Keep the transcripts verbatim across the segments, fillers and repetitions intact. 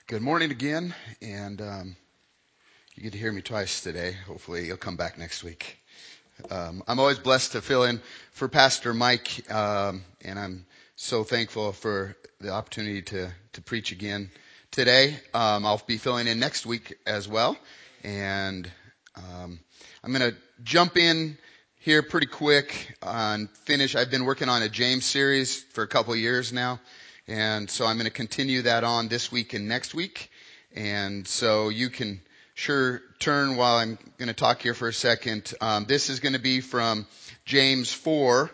Good morning again, and um, you get to hear me twice today. Hopefully you'll come back next week. Um, I'm always blessed to fill in for Pastor Mike, um, and I'm so thankful for the opportunity to, to preach again today. Um, I'll be filling in next week as well, and um, I'm going to jump in here pretty quick and finish. I've been working on a James series for a couple of years now. And so I'm going to continue that on this week and next week. And so you can sure turn while I'm going to talk here for a second. Um, this is going to be from James four,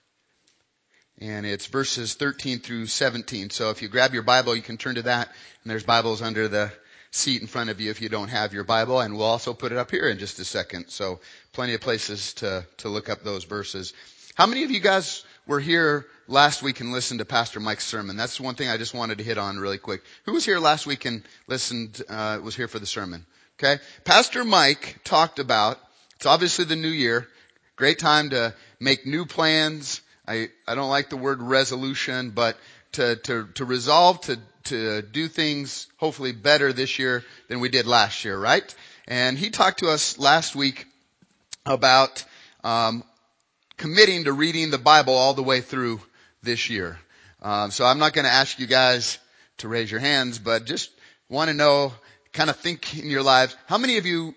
and it's verses thirteen through seventeen. So if you grab your Bible, you can turn to that. And there's Bibles under the seat in front of you if you don't have your Bible. And we'll also put it up here in just a second. So plenty of places to, to look up those verses. How many of you guys were here last week and listened to Pastor Mike's sermon? That's one thing I just wanted to hit on really quick. Who was here last week and listened, uh, was here for the sermon? Okay. Pastor Mike talked about, it's obviously the new year, great time to make new plans. I, I don't like the word resolution, but to, to, to resolve to, to do things hopefully better this year than we did last year, right? And he talked to us last week about, um, committing to reading the Bible all the way through this year. Um, so I'm not going to ask you guys to raise your hands, but just want to know, kind of think in your lives, how many of you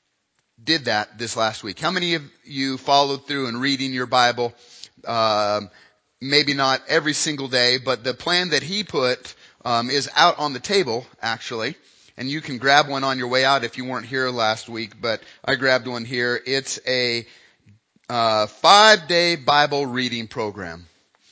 did that this last week? How many of you followed through in reading your Bible? Um, maybe not every single day, but the plan that he put um, is out on the table, actually. And you can grab one on your way out if you weren't here last week, but I grabbed one here. It's a Uh, five-day Bible reading program.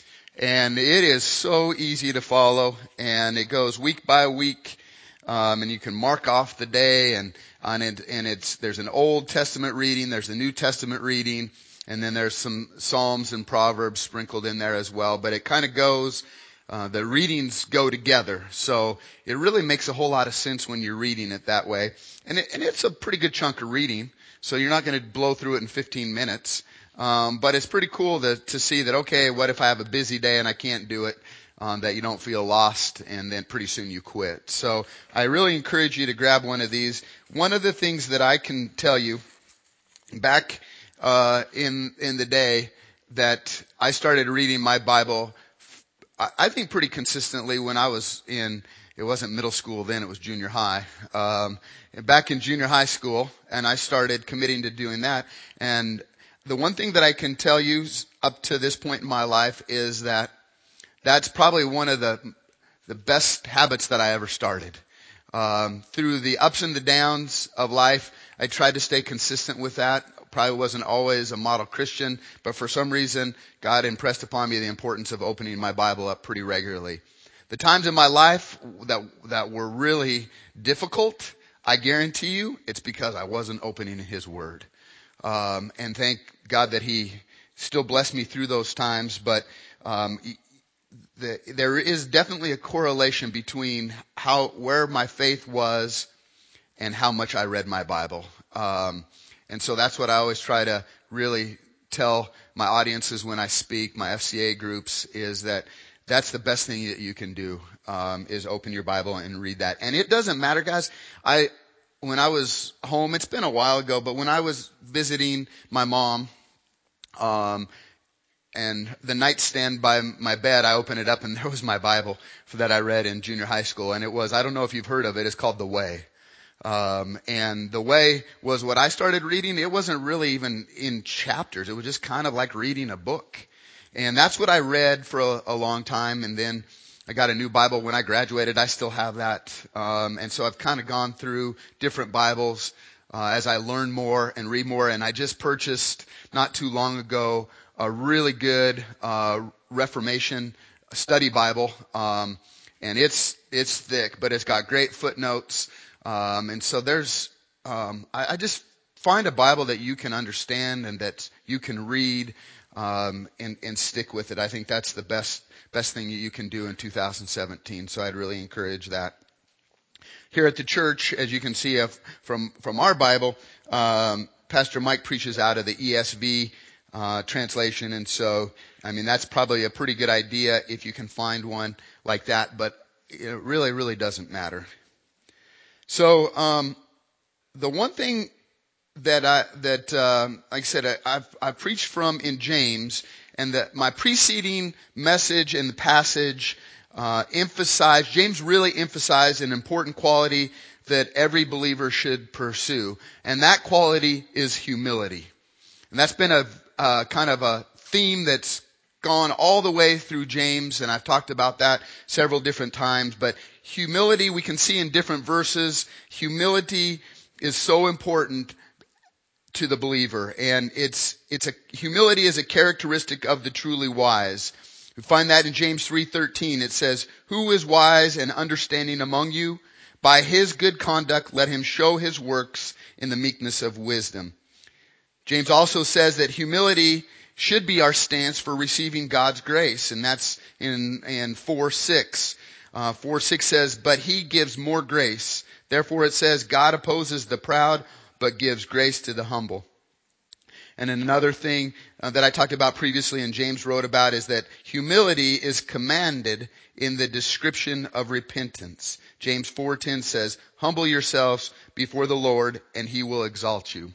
And it is so easy to follow, and it goes week by week, um, and you can mark off the day, and, on it, and it's, there's an Old Testament reading, there's a New Testament reading, and then there's some Psalms and Proverbs sprinkled in there as well, but it kind of goes, uh, the readings go together, so it really makes a whole lot of sense when you're reading it that way, and, it, and it's a pretty good chunk of reading. So you're not going to blow through it in fifteen minutes. Um, but it's pretty cool to, to see that, okay, what if I have a busy day and I can't do it, um, that you don't feel lost and then pretty soon you quit. So I really encourage you to grab one of these. One of the things that I can tell you back, uh, in, in the day that I started reading my Bible, I, I think pretty consistently when I was in, it wasn't middle school then, it was junior high. Um, back in junior high school, and I started committing to doing that. And the one thing that I can tell you up to this point in my life is that that's probably one of the the best habits that I ever started. Um, through the ups and the downs of life, I tried to stay consistent with that. Probably wasn't always a model Christian, but for some reason, God impressed upon me the importance of opening my Bible up pretty regularly. The times in my life that that were really difficult, I guarantee you, it's because I wasn't opening His Word. Um, and thank God that He still blessed me through those times. But um, the, there is definitely a correlation between how where my faith was and how much I read my Bible. Um, and so that's what I always try to really tell my audiences when I speak, my F C A groups, is that that's the best thing that you can do, um, is open your Bible and read that. And it doesn't matter, guys. I, when I was home, it's been a while ago, but when I was visiting my mom, um, and the nightstand by my bed, I opened it up and there was my Bible that I read in junior high school. And it was, I don't know if you've heard of it, it's called The Way. Um, and The Way was what I started reading. It wasn't really even in chapters. It was just kind of like reading a book. And that's what I read for a, a long time. And then I got a new Bible when I graduated. I still have that. Um, and so I've kind of gone through different Bibles, uh, as I learn more and read more. And I just purchased not too long ago a really good, uh, Reformation study Bible. Um, and it's, it's thick, but it's got great footnotes. Um, and so there's, um, I, I just find a Bible that you can understand and that you can read. Um, and, and stick with it. I think that's the best, best thing you can do in two thousand seventeen. So I'd really encourage that. Here at the church, as you can see uh, from, from our Bible, um, Pastor Mike preaches out of the E S V, uh, translation. And so, I mean, that's probably a pretty good idea if you can find one like that, but it really, really doesn't matter. So, um, the one thing that I, that, um, like I said, I, I've, I've preached from in James, and that my preceding message and the passage, uh, emphasized, James really emphasized an important quality that every believer should pursue. And that quality is humility. And that's been a, uh, kind of a theme that's gone all the way through James, and I've talked about that several different times. But humility, we can see in different verses, humility is so important to the believer, and it's it's a humility is a characteristic of the truly wise. We find that in James three thirteen. It says, "Who is wise and understanding among you? By his good conduct let him show his works in the meekness of wisdom." James also says that humility should be our stance for receiving God's grace, and that's in in four six. Uh, four six says, "But he gives more grace. Therefore it says, God opposes the proud, but gives grace to the humble." And another thing uh, that I talked about previously and James wrote about is that humility is commanded in the description of repentance. James four ten says, "Humble yourselves before the Lord, and he will exalt you."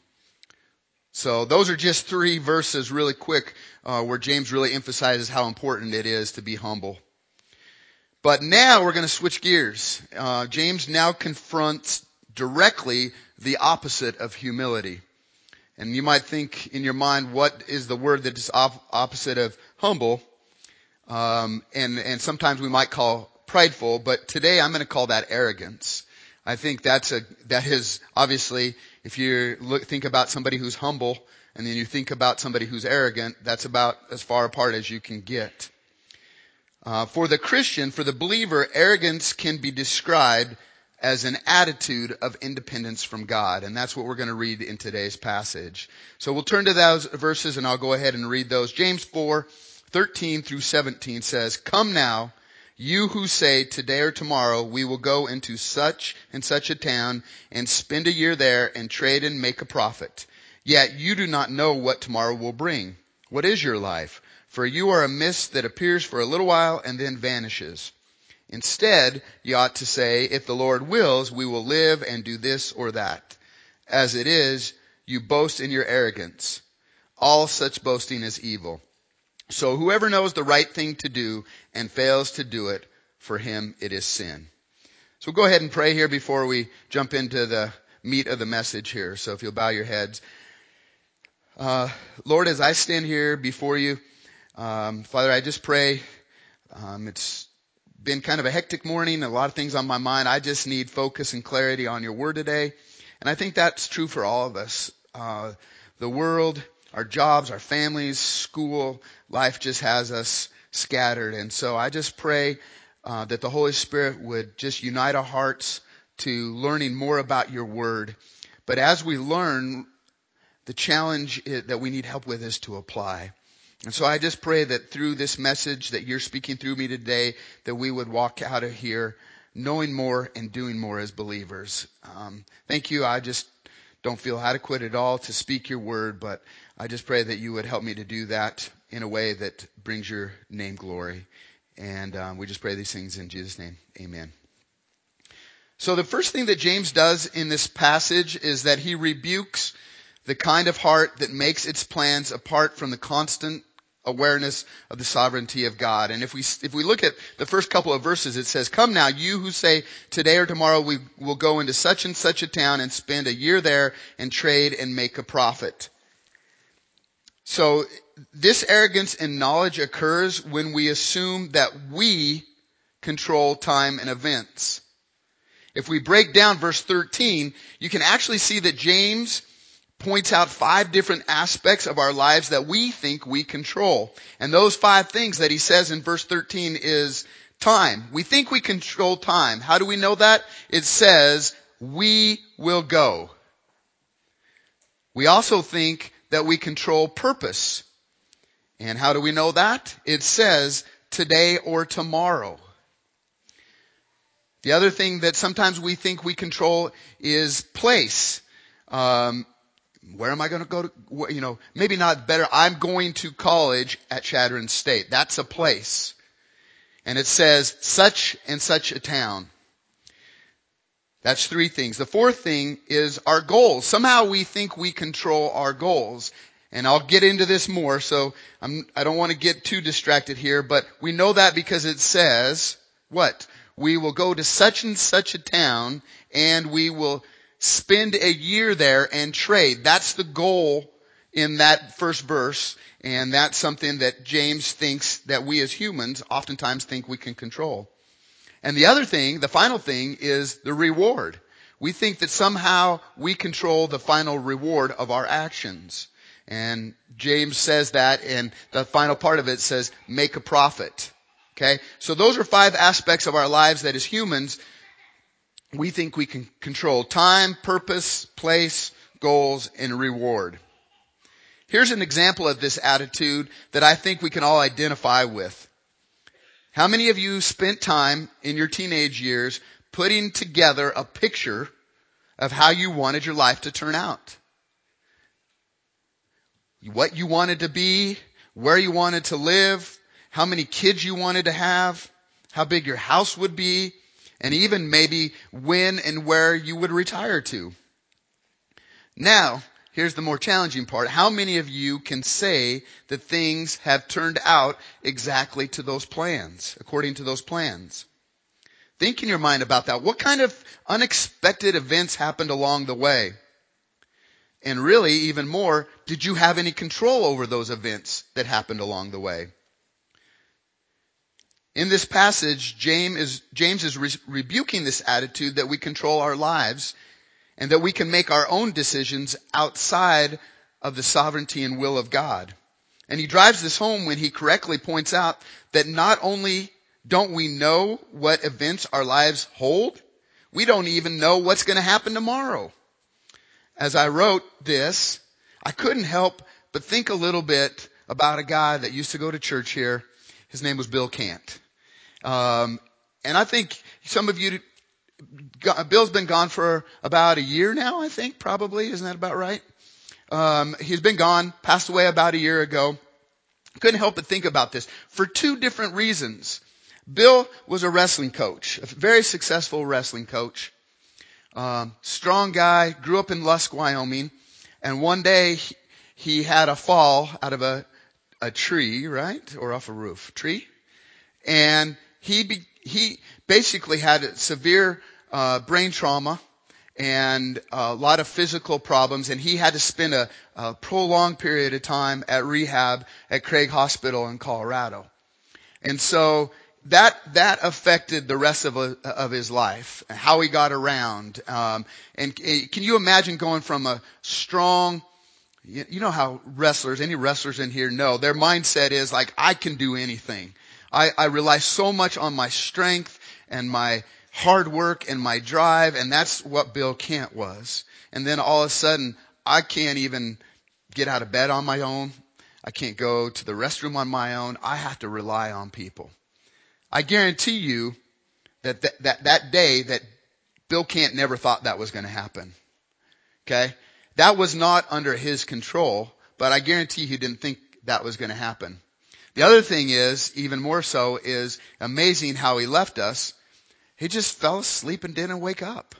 So those are just three verses really quick uh, where James really emphasizes how important it is to be humble. But now we're going to switch gears. Uh, James now confronts directly the opposite of humility. And you might think in your mind, what is the word that is op- opposite of humble? Um, and, and sometimes we might call prideful, but today I'm going to call that arrogance. I think that's a, that is obviously, if you look, think about somebody who's humble and then you think about somebody who's arrogant, that's about as far apart as you can get. Uh, for the Christian, for the believer, arrogance can be described as an attitude of independence from God. And that's what we're going to read in today's passage. So we'll turn to those verses and I'll go ahead and read those. James four thirteen through seventeen says, "Come now, you who say today or tomorrow we will go into such and such a town and spend a year there and trade and make a profit. Yet you do not know what tomorrow will bring. What is your life? For you are a mist that appears for a little while and then vanishes. Instead, you ought to say, if the Lord wills, we will live and do this or that. As it is, you boast in your arrogance. All such boasting is evil. So whoever knows the right thing to do and fails to do it, for him it is sin." So we'll go ahead and pray here before we jump into the meat of the message here. So if you'll bow your heads. Uh, Lord, as I stand here before you, um, Father, I just pray, um, it's been kind of a hectic morning, a lot of things on my mind. I just need focus and clarity on your word today. And I think that's true for all of us. Uh, the world, our jobs, our families, school, life just has us scattered. And so I just pray uh, that the Holy Spirit would just unite our hearts to learning more about your word. But as we learn, the challenge that we need help with is to apply. And so I just pray that through this message that you're speaking through me today, that we would walk out of here knowing more and doing more as believers. Um, thank you. I just don't feel adequate at all to speak your word, but I just pray that you would help me to do that in a way that brings your name glory. And um, we just pray these things in Jesus' name. Amen. So the first thing that James does in this passage is that he rebukes the kind of heart that makes its plans apart from the constant awareness of the sovereignty of God. And if we if we look at the first couple of verses, it says, "Come now, you who say today or tomorrow we will go into such and such a town and spend a year there and trade and make a profit." So this arrogance and knowledge occurs when we assume that we control time and events. If we break down verse thirteen, you can actually see that James points out five different aspects of our lives that we think we control. And those five things that he says in verse thirteen is time. We think we control time. How do we know that? It says, we will go. We also think that we control purpose. And how do we know that? It says, today or tomorrow. The other thing that sometimes we think we control is place. Um, Where am I going to go to, you know, maybe not better. I'm going to college at Chadron State. That's a place. And it says such and such a town. That's three things. The fourth thing is our goals. Somehow we think we control our goals. And I'll get into this more, so I'm, I don't want to get too distracted here, but we know that because it says, what? We will go to such and such a town and we will spend a year there and trade. That's the goal in that first verse, and that's something that James thinks that we as humans oftentimes think we can control. And the other thing, the final thing, is the reward. We think that somehow we control the final reward of our actions. And James says that, and the final part of it says, make a profit. Okay? So those are five aspects of our lives that as humans, we think we can control: time, purpose, place, goals, and reward. Here's an example of this attitude that I think we can all identify with. How many of you spent time in your teenage years putting together a picture of how you wanted your life to turn out? What you wanted to be, where you wanted to live, how many kids you wanted to have, how big your house would be, and even maybe when and where you would retire to. Now, here's the more challenging part. How many of you can say that things have turned out exactly to those plans, according to those plans? Think in your mind about that. What kind of unexpected events happened along the way? And really, even more, did you have any control over those events that happened along the way? In this passage, James is, James is re- rebuking this attitude that we control our lives and that we can make our own decisions outside of the sovereignty and will of God. And he drives this home when he correctly points out that not only don't we know what events our lives hold, we don't even know what's going to happen tomorrow. As I wrote this, I couldn't help but think a little bit about a guy that used to go to church here. His name was Bill Cant. Um, and I think some of you, Bill's been gone for about a year now, I think, probably. Isn't that about right? Um, he's been gone, passed away about a year ago. Couldn't help but think about this for two different reasons. Bill was a wrestling coach, a very successful wrestling coach. Um, strong guy, grew up in Lusk, Wyoming, and one day he, he had a fall out of a, a tree, right? Or off a roof. Tree? And he, be, he basically had a severe, uh, brain trauma and a lot of physical problems, and he had to spend a, a prolonged period of time at rehab at Craig Hospital in Colorado. And so, That, that affected the rest of, a, of his life, how he got around. Um, and can you imagine going from a strong, you, you know how wrestlers, any wrestlers in here know, their mindset is like, I can do anything. I, I rely so much on my strength and my hard work and my drive, and that's what Bill Cant was. And then all of a sudden, I can't even get out of bed on my own. I can't go to the restroom on my own. I have to rely on people. I guarantee you that that, that that day that Bill Cant never thought that was going to happen. Okay? That was not under his control, but I guarantee he didn't think that was going to happen. The other thing is, even more so, is amazing how he left us. He just fell asleep and didn't wake up.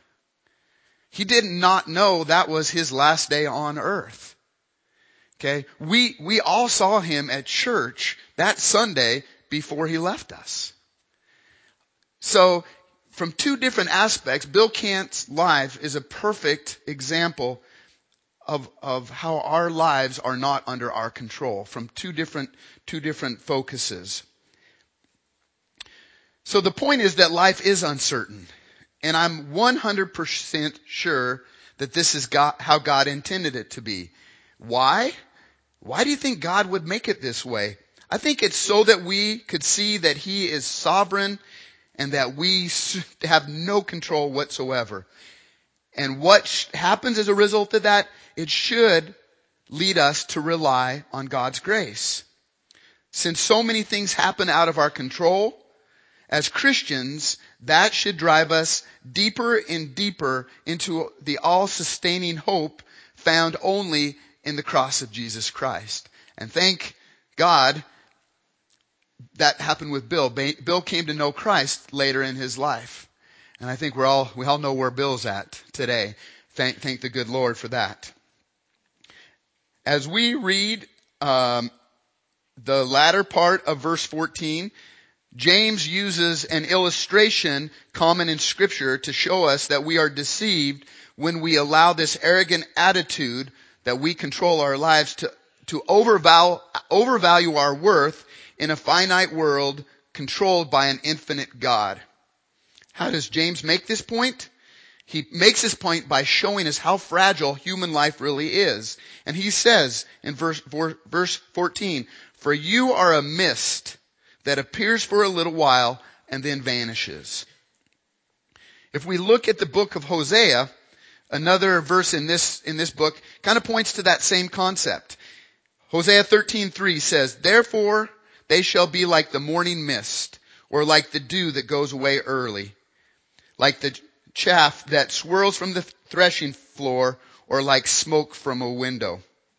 He did not know that was his last day on earth. Okay? We, we all saw him at church that Sunday before he left us. So, from two different aspects, Bill Cant's life is a perfect example of, of how our lives are not under our control, from two different, two different focuses. So the point is that life is uncertain. And I'm one hundred percent sure that this is God, how God intended it to be. Why? Why do you think God would make it this way? I think it's so that we could see that He is sovereign and that we have no control whatsoever. And what happens as a result of that, it should lead us to rely on God's grace. Since so many things happen out of our control, as Christians, that should drive us deeper and deeper into the all-sustaining hope found only in the cross of Jesus Christ. And thank God that happened with Bill. Bill came to know Christ later in his life. And I think we're all, we all know where Bill's at today. Thank, thank the good Lord for that. As we read, um, the latter part of verse fourteen, James uses an illustration common in Scripture to show us that we are deceived when we allow this arrogant attitude that we control our lives to, to overvalue, overvalue our worth in a finite world controlled by an infinite God. How does James make this point? He makes this point by showing us how fragile human life really is. And he says in verse, verse fourteen, "For you are a mist that appears for a little while and then vanishes." If we look at the book of Hosea, another verse in this, in this book kind of points to that same concept. Hosea thirteen three says, "Therefore they shall be like the morning mist, or like the dew that goes away early, like the chaff that swirls from the threshing floor, or like smoke from a window."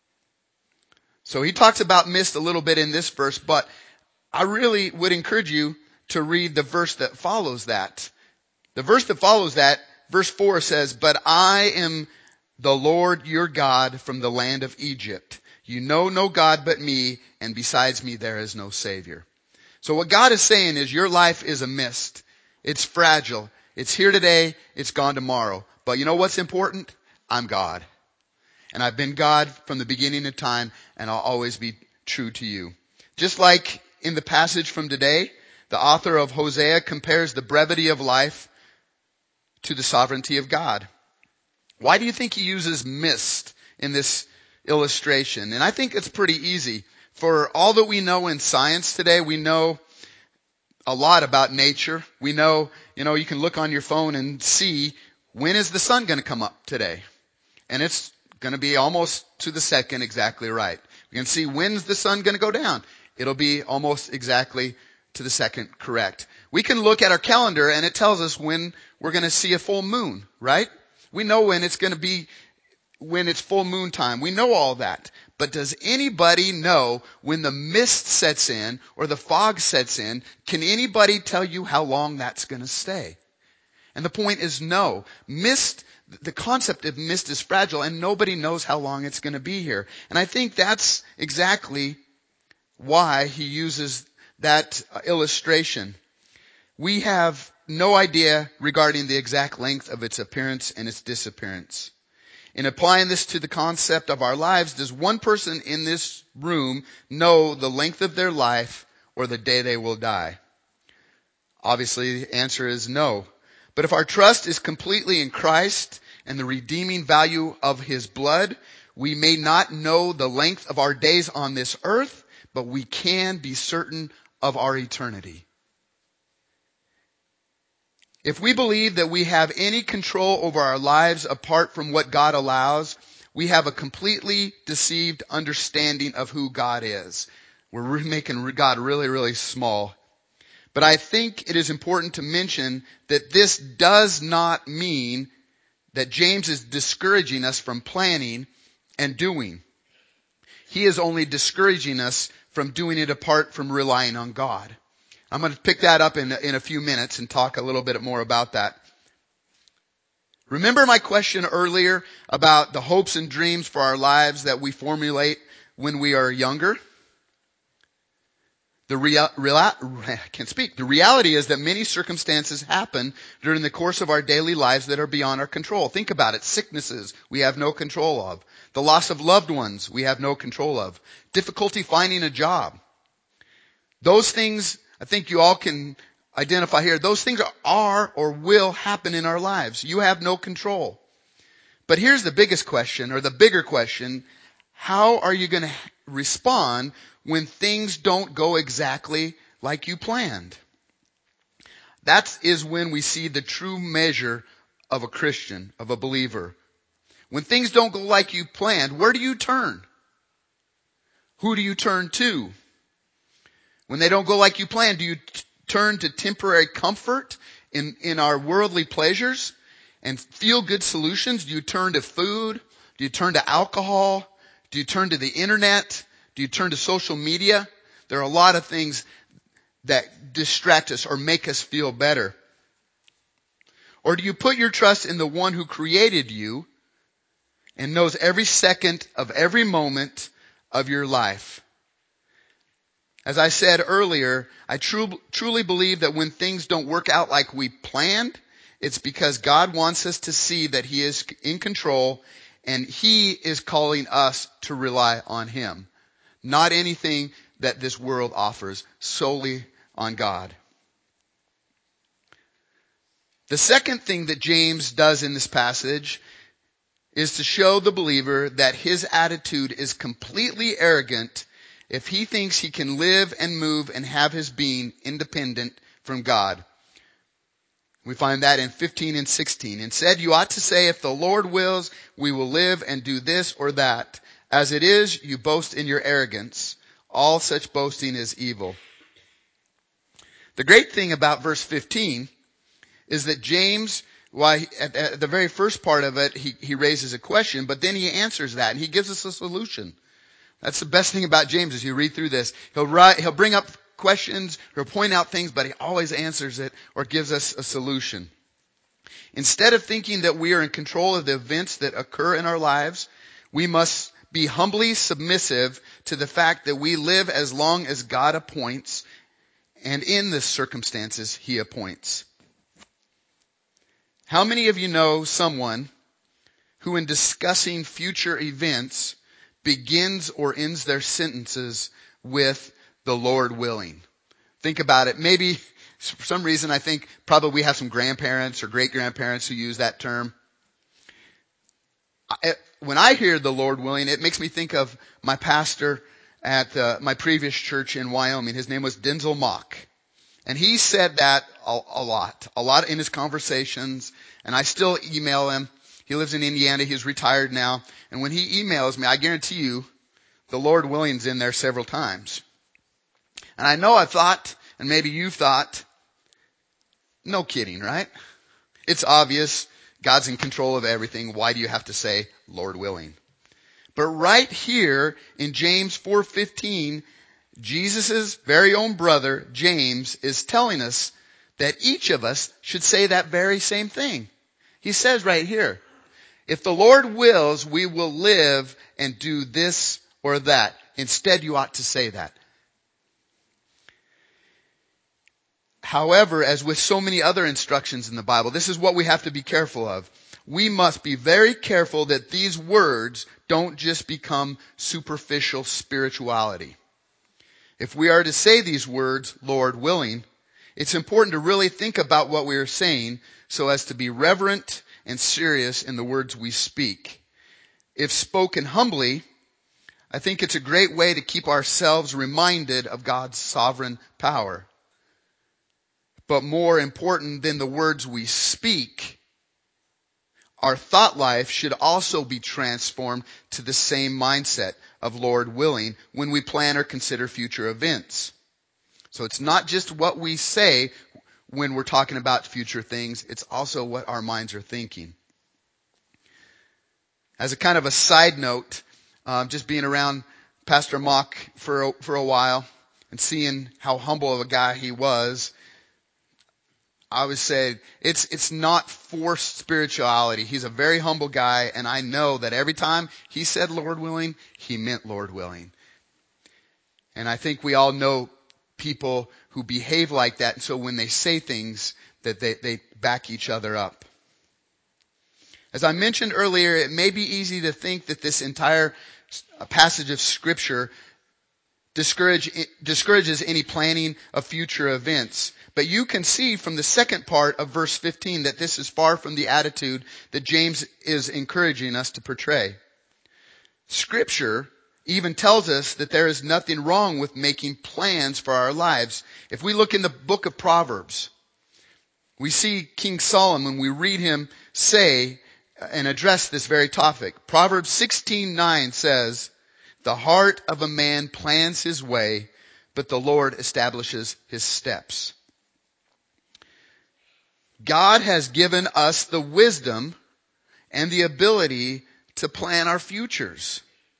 So he talks about mist a little bit in this verse, but I really would encourage you to read the verse that follows that. The verse that follows that, verse four says, "But I am the Lord your God from the land of Egypt. You know no God but me, and besides me there is no Savior." So what God is saying is your life is a mist. It's fragile. It's here today. It's gone tomorrow. But you know what's important? I'm God. And I've been God from the beginning of time, and I'll always be true to you. Just like in the passage from today, the author of Hosea compares the brevity of life to the sovereignty of God. Why do you think he uses mist in this illustration? And I think it's pretty easy. For all that we know in science today, we know a lot about nature. We know, you know, you can look on your phone and see when is the sun going to come up today. And it's going to be almost to the second exactly right. We can see when's the sun going to go down. It'll be almost exactly to the second correct. We can look at our calendar and it tells us when we're going to see a full moon, right? We know when it's going to be, when it's full moon time. We know all that. But does anybody know when the mist sets in or the fog sets in? Can anybody tell you how long that's going to stay? And the point is no. Mist, the concept of mist is fragile and nobody knows how long it's going to be here. And I think that's exactly why he uses that illustration. We have no idea regarding the exact length of its appearance and its disappearance. In applying this to the concept of our lives, does one person in this room know the length of their life or the day they will die? Obviously, the answer is no. But if our trust is completely in Christ and the redeeming value of His blood, we may not know the length of our days on this earth, but we can be certain of our eternity. If we believe that we have any control over our lives apart from what God allows, we have a completely deceived understanding of who God is. We're making God really, really small. But I think it is important to mention that this does not mean that James is discouraging us from planning and doing. He is only discouraging us from doing it apart from relying on God. I'm going to pick that up in, in a few minutes and talk a little bit more about that. Remember my question earlier about the hopes and dreams for our lives that we formulate when we are younger? The real, real, I can't speak. The reality is that many circumstances happen during the course of our daily lives that are beyond our control. Think about it. Sicknesses we have no control of. The loss of loved ones we have no control of. Difficulty finding a job. Those things, I think you all can identify here. Those things are or will happen in our lives. You have no control. But here's the biggest question, or the bigger question. How are you going to respond when things don't go exactly like you planned? That is when we see the true measure of a Christian, of a believer. When things don't go like you planned, where do you turn? Who do you turn to? When they don't go like you planned, do you t- turn to temporary comfort in, in our worldly pleasures and feel good solutions? Do you turn to food? Do you turn to alcohol? Do you turn to the internet? Do you turn to social media? There are a lot of things that distract us or make us feel better. Or do you put your trust in the one who created you and knows every second of every moment of your life? As I said earlier, I tru- truly believe that when things don't work out like we planned, it's because God wants us to see that He is in control and He is calling us to rely on Him. Not anything that this world offers, solely on God. The second thing that James does in this passage is to show the believer that his attitude is completely arrogant if he thinks he can live and move and have his being independent from God. We find that in fifteen and sixteen. Instead, you ought to say, if the Lord wills, we will live and do this or that. As it is, you boast in your arrogance. All such boasting is evil. The great thing about verse fifteen is that James, why at, at the very first part of it, he, he raises a question, but then he answers that and he gives us a solution. That's the best thing about James as you read through this. He'll write, he'll bring up questions, he'll point out things, but he always answers it or gives us a solution. Instead of thinking that we are in control of the events that occur in our lives, we must be humbly submissive to the fact that we live as long as God appoints and in the circumstances He appoints. How many of you know someone who in discussing future events begins or ends their sentences with the Lord willing? Think about it. Maybe for some reason I think probably we have some grandparents or great-grandparents who use that term. I, when I hear the Lord willing, it makes me think of my pastor at uh, my previous church in Wyoming. His name was Denzel Mock. And he said that a, a lot, a lot in his conversations. And I still email him. He lives in Indiana. He's retired now. And when he emails me, I guarantee you the Lord willing's in there several times. And I know I've thought, and maybe you've thought, no kidding, right? It's obvious. God's in control of everything. Why do you have to say Lord willing? But right here in James four fifteen, Jesus' very own brother, James, is telling us that each of us should say that very same thing. He says right here, if the Lord wills, we will live and do this or that. Instead, you ought to say that. However, as with so many other instructions in the Bible, this is what we have to be careful of. We must be very careful that these words don't just become superficial spirituality. If we are to say these words, Lord willing, it's important to really think about what we are saying so as to be reverent and serious in the words we speak. If spoken humbly, I think it's a great way to keep ourselves reminded of God's sovereign power. But more important than the words we speak, our thought life should also be transformed to the same mindset of Lord willing when we plan or consider future events. So it's not just what we say when we're talking about future things, it's also what our minds are thinking. As a kind of a side note, um, just being around Pastor Mock for a, for a while and seeing how humble of a guy he was, I would say it's, it's not forced spirituality. He's a very humble guy, and I know that every time he said Lord willing, he meant Lord willing. And I think we all know people who behave like that, and so when they say things, that they, they back each other up. As I mentioned earlier, it may be easy to think that this entire passage of Scripture discourage, discourages any planning of future events. But you can see from the second part of verse fifteen that this is far from the attitude that James is encouraging us to portray. Scripture even tells us that there is nothing wrong with making plans for our lives. If we look in the book of Proverbs, we see King Solomon, we read him say and address this very topic. Proverbs sixteen nine says, the heart of a man plans his way, but the Lord establishes his steps. God has given us the wisdom and the ability to plan our futures.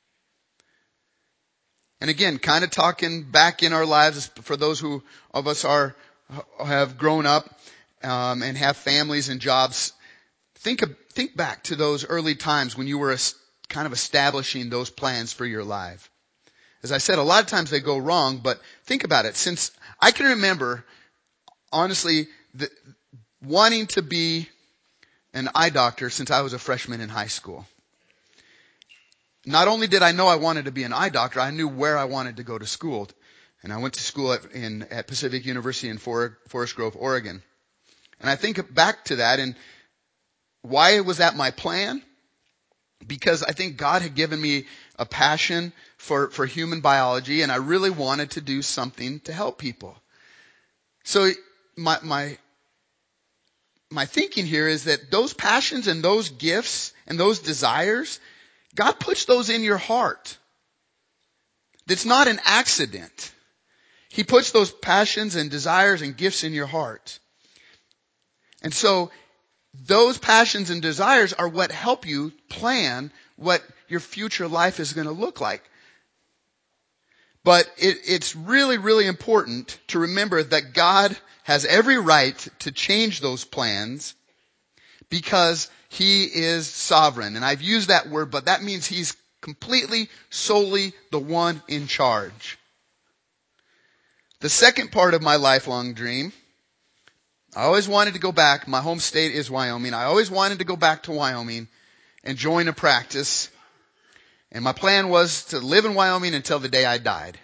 And again, kind of talking back in our lives for those who of us are have grown up. um, and have families and jobs, think of, think back to those early times when you were a, kind of establishing those plans for your life. As I said, a lot of times they go wrong, but think about it. Since I can remember, honestly, the, wanting to be an eye doctor since I was a freshman in high school. Not only did I know I wanted to be an eye doctor, I knew where I wanted to go to school. And I went to school at, in, at Pacific University in For, Forest Grove, Oregon. And I think back to that, and why was that my plan? Because I think God had given me a passion for, for human biology, and I really wanted to do something to help people. So my, my, my thinking here is that those passions and those gifts and those desires, God puts those in your heart. It's not an accident. He puts those passions and desires and gifts in your heart. And so those passions and desires are what help you plan what your future life is going to look like. But it, it's really, really important to remember that God has every right to change those plans because He is sovereign. And I've used that word, but that means He's completely, solely the one in charge. The second part of my lifelong dream, I always wanted to go back. My home state is Wyoming. I always wanted to go back to Wyoming and join a practice. And my plan was to live in Wyoming until the day I died.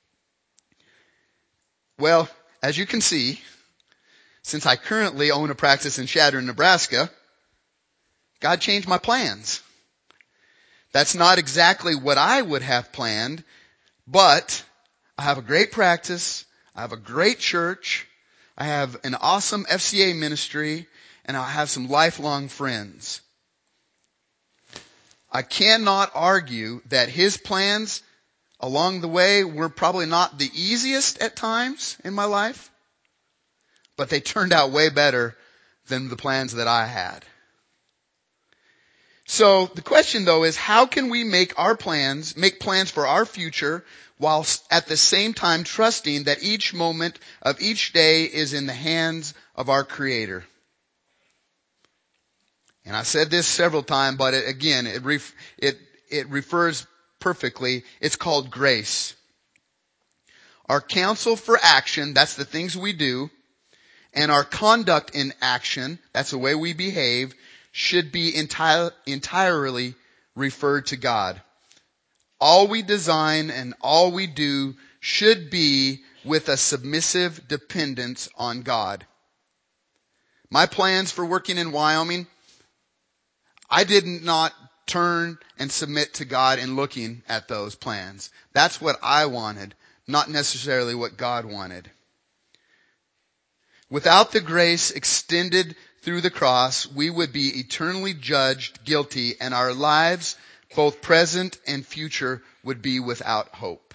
Well, as you can see, since I currently own a practice in Chadron, Nebraska, God changed my plans. That's not exactly what I would have planned, but I have a great practice. I have a great church. I have an awesome F C A ministry, and I have some lifelong friends. I cannot argue that His plans along the way were probably not the easiest at times in my life, but they turned out way better than the plans that I had. So the question though is, how can we make our plans, make plans for our future while at the same time trusting that each moment of each day is in the hands of our Creator? And I said this several times, but it, again, it, ref, it, it refers perfectly. It's called grace. Our counsel for action, that's the things we do, and our conduct in action, that's the way we behave, should be entire, entirely referred to God. All we design and all we do should be with a submissive dependence on God. My plans for working in Wyoming, I did not turn and submit to God in looking at those plans. That's what I wanted, not necessarily what God wanted. Without the grace extended through the cross, we would be eternally judged guilty, and our lives, both present and future, would be without hope.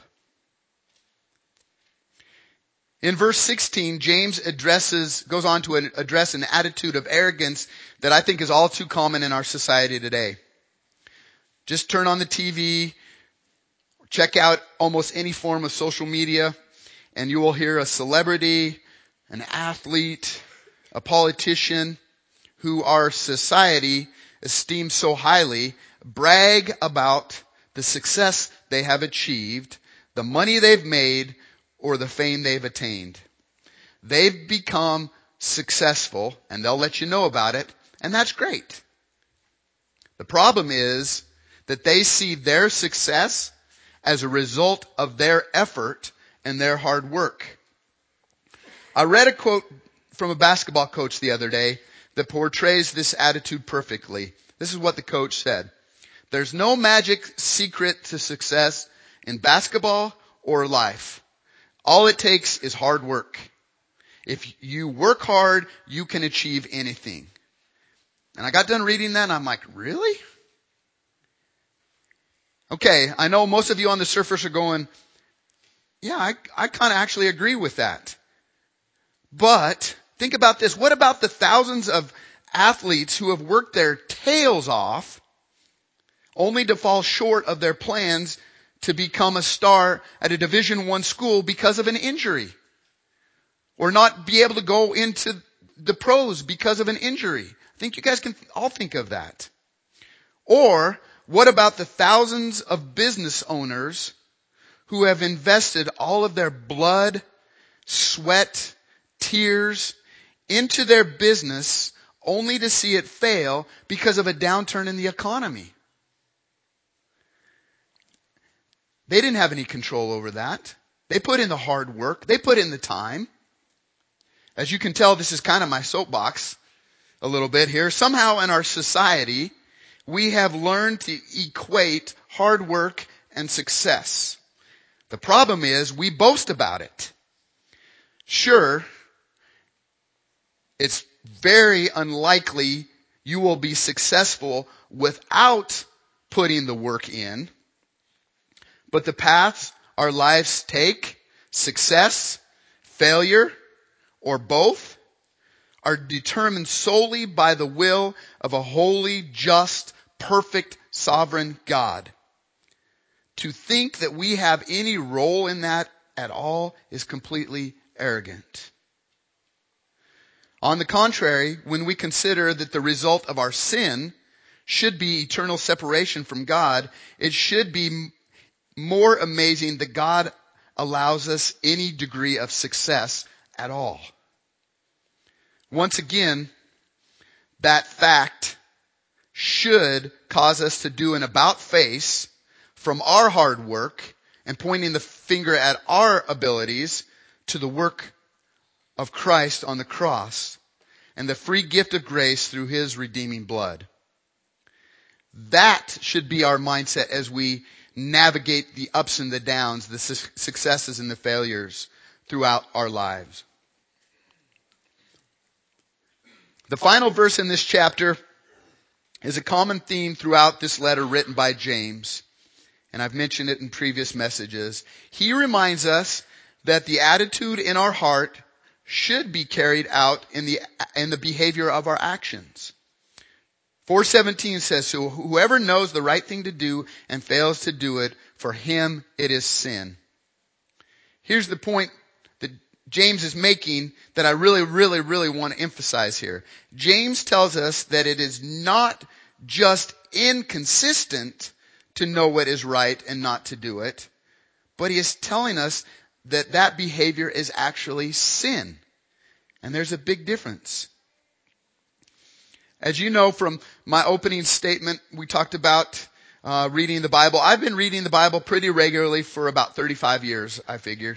In verse sixteen, James addresses, goes on to address an attitude of arrogance that I think is all too common in our society today. Just turn on the T V, check out almost any form of social media, and you will hear a celebrity, an athlete, a politician who our society esteems so highly brag about the success they have achieved, the money they've made, or the fame they've attained. They've become successful, and they'll let you know about it, and that's great. The problem is that they see their success as a result of their effort and their hard work. I read a quote from a basketball coach the other day that portrays this attitude perfectly. This is what the coach said. There's no magic secret to success in basketball or life. All it takes is hard work. If you work hard, you can achieve anything. And I got done reading that and I'm like, really? Okay, I know most of you on the surface are going, yeah, I, I kind of actually agree with that. But think about this. What about the thousands of athletes who have worked their tails off only to fall short of their plans to become a star at a Division One school because of an injury? Or not be able to go into the pros because of an injury. I think you guys can all think of that. Or what about the thousands of business owners who have invested all of their blood, sweat, tears into their business only to see it fail because of a downturn in the economy? They didn't have any control over that. They put in the hard work. They put in the time. As you can tell, this is kind of my soapbox a little bit here. Somehow in our society, we have learned to equate hard work and success. The problem is we boast about it. Sure, it's very unlikely you will be successful without putting the work in. But the paths our lives take, success, failure, or both, are determined solely by the will of a holy, just, perfect, sovereign God. To think that we have any role in that at all is completely arrogant. On the contrary, when we consider that the result of our sin should be eternal separation from God, it should be more amazing that God allows us any degree of success at all. Once again, that fact should cause us to do an about face from our hard work and pointing the finger at our abilities to the work of Christ on the cross and the free gift of grace through His redeeming blood. That should be our mindset as we navigate the ups and the downs, the su- successes and the failures throughout our lives. The final verse in this chapter is a common theme throughout this letter written by James, and I've mentioned it in previous messages. He reminds us that the attitude in our heart should be carried out in the in the behavior of our actions. four seventeen says, so whoever knows the right thing to do and fails to do it, for him it is sin. Here's the point that James is making that I really, really, really want to emphasize here. James tells us that it is not just inconsistent to know what is right and not to do it, but he is telling us that that behavior is actually sin. And there's a big difference. As you know from my opening statement, we talked about uh, reading the Bible. I've been reading the Bible pretty regularly for about thirty-five years, I figure.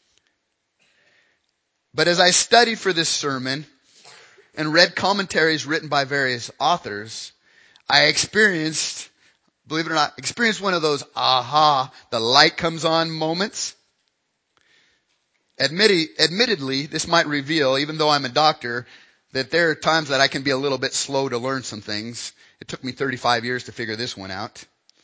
But as I studied for this sermon and read commentaries written by various authors, I experienced, believe it or not, experienced one of those aha, the light comes on moments. Admittedly, admittedly, this might reveal, even though I'm a doctor, that there are times that I can be a little bit slow to learn some things. It took me thirty-five years to figure this one out.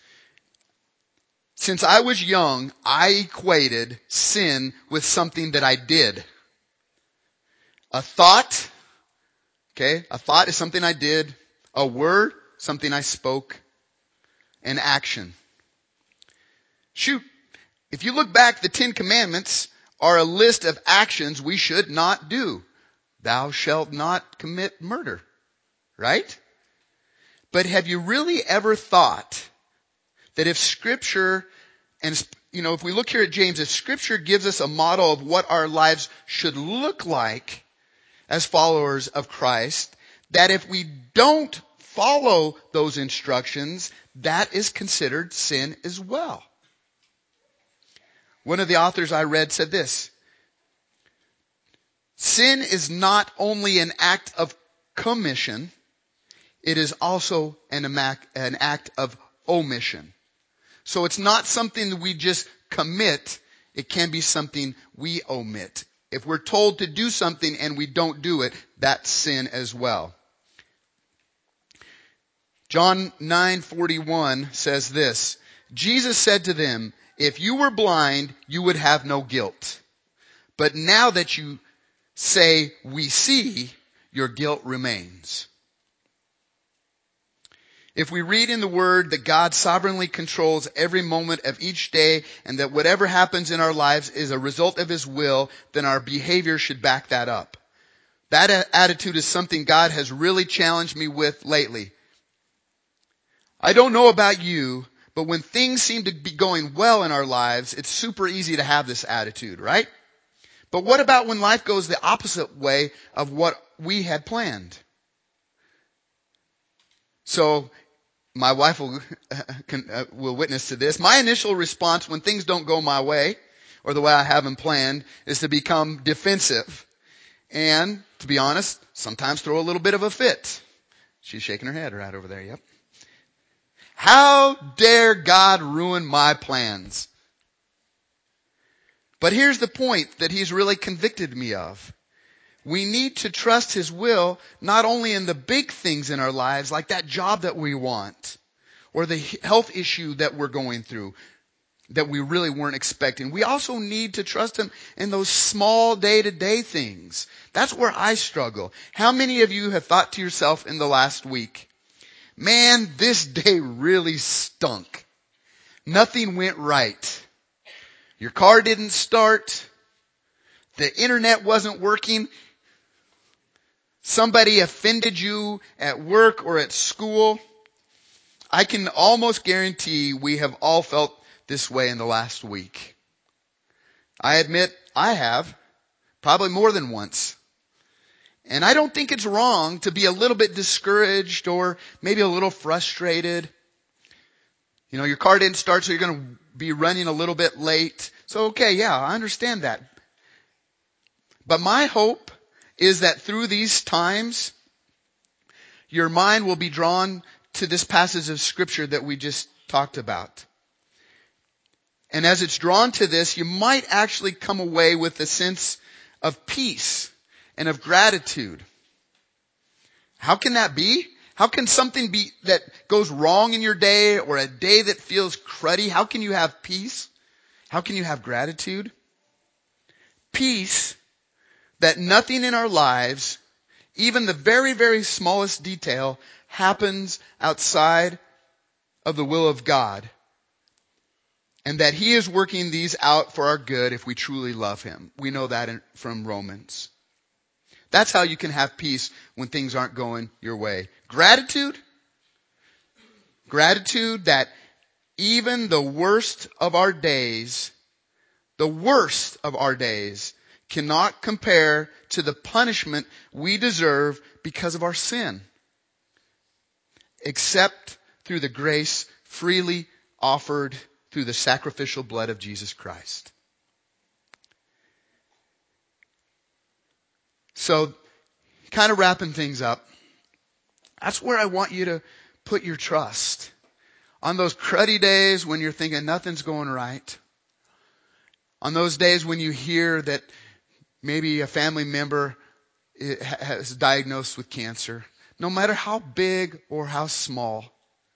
Since I was young, I equated sin with something that I did. A thought, okay, a thought is something I did. A word, something I spoke. An action. Shoot, if you look back, the Ten Commandments are a list of actions we should not do. Thou shalt not commit murder, right? But have you really ever thought that if Scripture, and you know, if we look here at James, if Scripture gives us a model of what our lives should look like as followers of Christ, that if we don't follow those instructions, that is considered sin as well. One of the authors I read said this: sin is not only an act of commission, it is also an act of omission. So it's not something that we just commit, it can be something we omit. If we're told to do something and we don't do it, that's sin as well. John nine forty-one says this: Jesus said to them, if you were blind, you would have no guilt. But now that you say, we see, your guilt remains. If we read in the Word that God sovereignly controls every moment of each day and that whatever happens in our lives is a result of His will, then our behavior should back that up. That a- attitude is something God has really challenged me with lately. I don't know about you, but when things seem to be going well in our lives, it's super easy to have this attitude, right? But what about when life goes the opposite way of what we had planned? So, my wife will, can, uh, will witness to this. My initial response when things don't go my way, or the way I have them planned, is to become defensive. And, to be honest, sometimes throw a little bit of a fit. She's shaking her head right over there, yep. How dare God ruin my plans? But here's the point that he's really convicted me of. We need to trust his will not only in the big things in our lives, like that job that we want, or the health issue that we're going through that we really weren't expecting. We also need to trust him in those small day-to-day things. That's where I struggle. How many of you have thought to yourself in the last week, man, this day really stunk. Nothing went right. Your car didn't start. The internet wasn't working. Somebody offended you at work or at school. I can almost guarantee we have all felt this way in the last week. I admit I have, probably more than once. And I don't think it's wrong to be a little bit discouraged or maybe a little frustrated. You know, your car didn't start, so you're going to be running a little bit late. So, okay, yeah, I understand that. But my hope is that through these times, your mind will be drawn to this passage of Scripture that we just talked about. And as it's drawn to this, you might actually come away with a sense of peace and of gratitude. How can that be? How can something be that goes wrong in your day or a day that feels cruddy, how can you have peace? How can you have gratitude? Peace that nothing in our lives, even the very, very smallest detail, happens outside of the will of God. And that he is working these out for our good if we truly love him. We know that in, from Romans. That's how you can have peace when things aren't going your way. Gratitude. Gratitude that even the worst of our days, the worst of our days, cannot compare to the punishment we deserve because of our sin. Except through the grace freely offered through the sacrificial blood of Jesus Christ. So, kind of wrapping things up, that's where I want you to put your trust. On those cruddy days when you're thinking nothing's going right. On those days when you hear that maybe a family member has diagnosed with cancer. No matter how big or how small.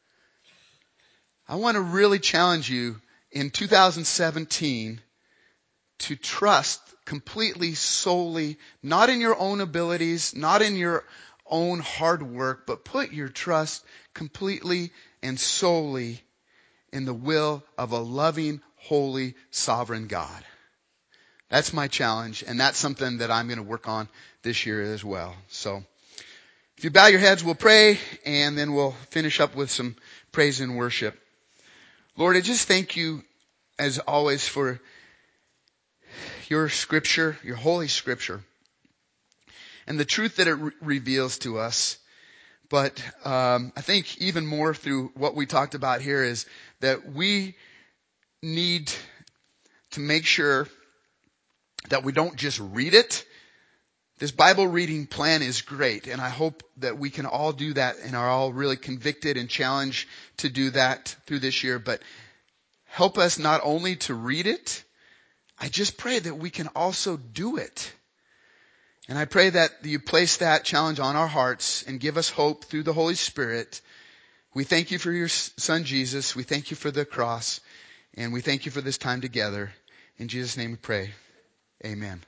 I want to really challenge you in two thousand seventeen to trust completely, solely, not in your own abilities, not in your own hard work, but put your trust completely and solely in the will of a loving, holy, sovereign God. That's my challenge, and that's something that I'm going to work on this year as well. So, if you bow your heads, we'll pray, and then we'll finish up with some praise and worship. Lord, I just thank you, as always, for your scripture, your holy scripture, and the truth that it re- reveals to us. But um, I think even more through what we talked about here is that we need to make sure that we don't just read it. This Bible reading plan is great, and I hope that we can all do that and are all really convicted and challenged to do that through this year. But help us not only to read it, I just pray that we can also do it. And I pray that you place that challenge on our hearts and give us hope through the Holy Spirit. We thank you for your Son, Jesus. We thank you for the cross. And we thank you for this time together. In Jesus' name we pray. Amen.